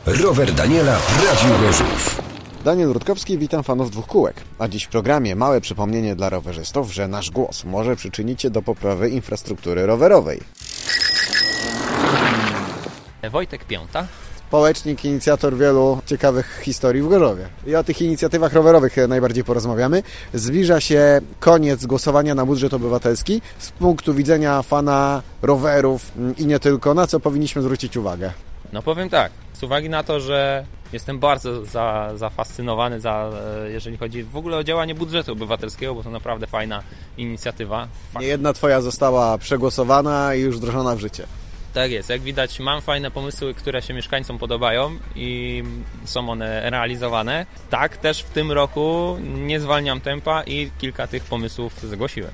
Rower Daniela w Radiu Gorzów. Daniel Rutkowski, witam fanów dwóch kółek. A dziś w programie małe przypomnienie dla rowerzystów, że nasz głos może przyczynić się do poprawy infrastruktury rowerowej. Wojtek Piąta. Społecznik, inicjator wielu ciekawych historii w Gorzowie. I o tych inicjatywach rowerowych najbardziej porozmawiamy. Zbliża się koniec głosowania na budżet obywatelski. Z punktu widzenia fana rowerów i nie tylko, na co powinniśmy zwrócić uwagę? No powiem tak, z uwagi na to, że jestem bardzo zafascynowany, jeżeli chodzi w ogóle o działanie budżetu obywatelskiego, bo to naprawdę fajna inicjatywa. Nie jedna twoja została przegłosowana i już wdrożona w życie. Tak jest, jak widać mam fajne pomysły, które się mieszkańcom podobają i są one realizowane. Tak, też w tym roku nie zwalniam tempa i kilka tych pomysłów zgłosiłem.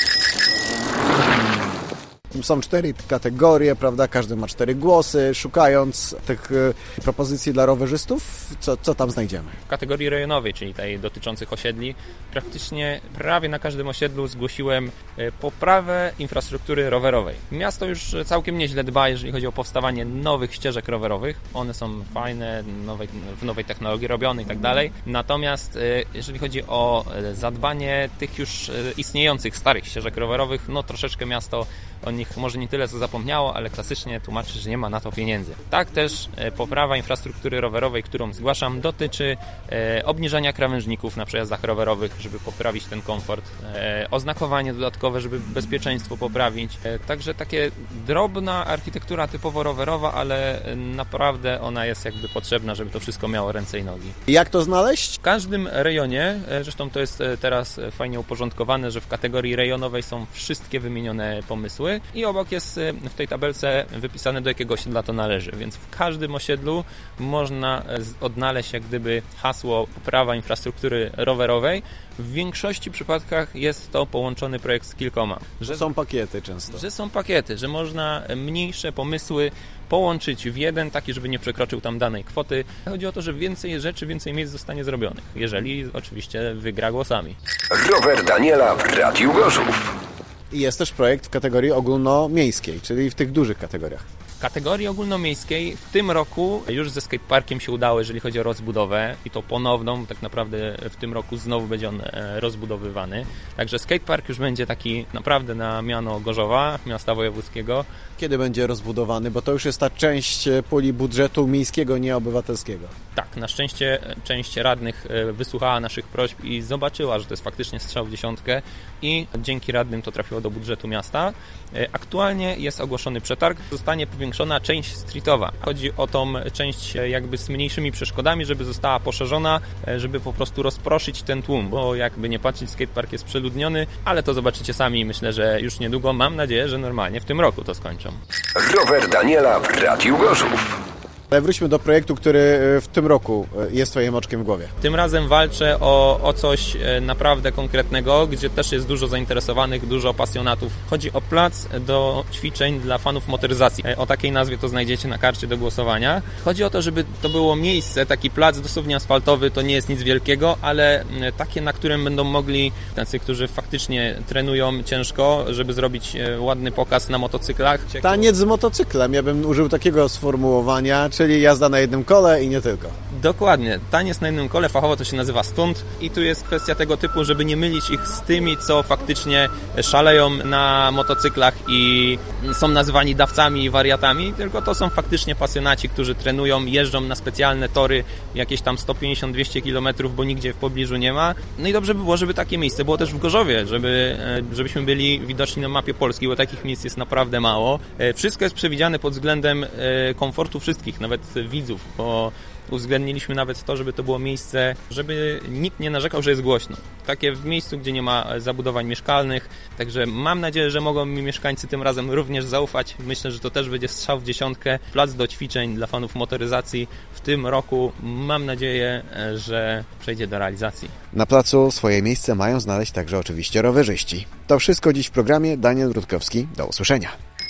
Są 4 kategorie, prawda? Każdy ma 4 głosy. Szukając tych propozycji dla rowerzystów, co tam znajdziemy? W kategorii rejonowej, czyli tej dotyczących osiedli, praktycznie prawie na każdym osiedlu zgłosiłem poprawę infrastruktury rowerowej. Miasto już całkiem nieźle dba, jeżeli chodzi o powstawanie nowych ścieżek rowerowych. One są fajne, w nowej technologii robione i tak dalej. Natomiast jeżeli chodzi o zadbanie tych już istniejących starych ścieżek rowerowych, no troszeczkę miasto o nich może nie tyle co zapomniało, ale klasycznie tłumaczy, że nie ma na to pieniędzy. Tak też poprawa infrastruktury rowerowej, którą zgłaszam, dotyczy obniżania krawężników na przejazdach rowerowych, żeby poprawić ten komfort, oznakowanie dodatkowe, żeby bezpieczeństwo poprawić. Także takie drobna architektura typowo rowerowa, ale naprawdę ona jest jakby potrzebna, żeby to wszystko miało ręce i nogi. Jak to znaleźć? W każdym rejonie, zresztą to jest teraz fajnie uporządkowane, że w kategorii rejonowej są wszystkie wymienione pomysły i obok jest w tej tabelce wypisane, do jakiego osiedla to należy, więc w każdym osiedlu można odnaleźć jak gdyby hasło poprawa infrastruktury rowerowej. W większości przypadkach jest to połączony projekt z kilkoma. Że są pakiety często. Że są pakiety, że można mniejsze pomysły połączyć w jeden, taki, żeby nie przekroczył tam danej kwoty. Chodzi o to, że więcej rzeczy, więcej miejsc zostanie zrobionych, jeżeli oczywiście wygra głosami. Rower Daniela w Radiu Gorzów. I jest też projekt w kategorii ogólnomiejskiej, czyli w tych dużych kategoriach. W kategorii ogólnomiejskiej w tym roku już ze skateparkiem się udało, jeżeli chodzi o rozbudowę i to ponowną, tak naprawdę w tym roku znowu będzie on rozbudowywany. Także skatepark już będzie taki naprawdę na miano Gorzowa, miasta wojewódzkiego. Kiedy będzie rozbudowany? Bo to już jest ta część puli budżetu miejskiego, nie obywatelskiego. Tak, na szczęście część radnych wysłuchała naszych prośb i zobaczyła, że to jest faktycznie strzał w dziesiątkę i dzięki radnym to trafiło do budżetu miasta. Aktualnie jest ogłoszony przetarg, zostanie powiększona część streetowa. Chodzi o tą część jakby z mniejszymi przeszkodami, żeby została poszerzona, żeby po prostu rozproszyć ten tłum, bo jakby nie patrzeć, skatepark jest przeludniony, ale to zobaczycie sami i myślę, że już niedługo, mam nadzieję, że normalnie w tym roku to skończą. Rower Daniela w Radiu Gorzów. Ale wróćmy do projektu, który w tym roku jest twoim oczkiem w głowie. Tym razem walczę o coś naprawdę konkretnego, gdzie też jest dużo zainteresowanych, dużo pasjonatów. Chodzi o plac do ćwiczeń dla fanów motoryzacji. O takiej nazwie to znajdziecie na karcie do głosowania. Chodzi o to, żeby to było miejsce, taki plac dosłownie asfaltowy, to nie jest nic wielkiego, ale takie, na którym będą mogli tacy, którzy faktycznie trenują ciężko, żeby zrobić ładny pokaz na motocyklach. Taniec z motocyklem, ja bym użył takiego sformułowania, czyli jazda na jednym kole i nie tylko. Dokładnie. Taniec na jednym kole, fachowo to się nazywa stunt i tu jest kwestia tego typu, żeby nie mylić ich z tymi, co faktycznie szaleją na motocyklach i są nazywani dawcami i wariatami, tylko to są faktycznie pasjonaci, którzy trenują, jeżdżą na specjalne tory, jakieś tam 150-200 km, bo nigdzie w pobliżu nie ma. No i dobrze by było, żeby takie miejsce było też w Gorzowie, żebyśmy byli widoczni na mapie Polski, bo takich miejsc jest naprawdę mało. Wszystko jest przewidziane pod względem komfortu wszystkich, nawet widzów, bo uwzględniliśmy nawet to, żeby to było miejsce, żeby nikt nie narzekał, że jest głośno. Takie w miejscu, gdzie nie ma zabudowań mieszkalnych. Także mam nadzieję, że mogą mi mieszkańcy tym razem również zaufać. Myślę, że to też będzie strzał w dziesiątkę. Plac do ćwiczeń dla fanów motoryzacji w tym roku. Mam nadzieję, że przejdzie do realizacji. Na placu swoje miejsce mają znaleźć także oczywiście rowerzyści. To wszystko dziś w programie. Daniel Rutkowski. Do usłyszenia.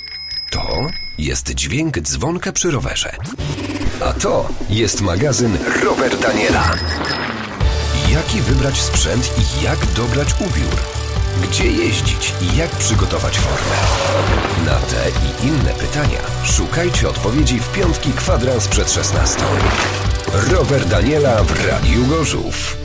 To jest dźwięk dzwonka przy rowerze. A to jest magazyn Rower Daniela. Jaki wybrać sprzęt i jak dobrać ubiór? Gdzie jeździć i jak przygotować formę? Na te i inne pytania szukajcie odpowiedzi w piątki kwadrans przed 16. Rower Daniela w Radiu Gorzów.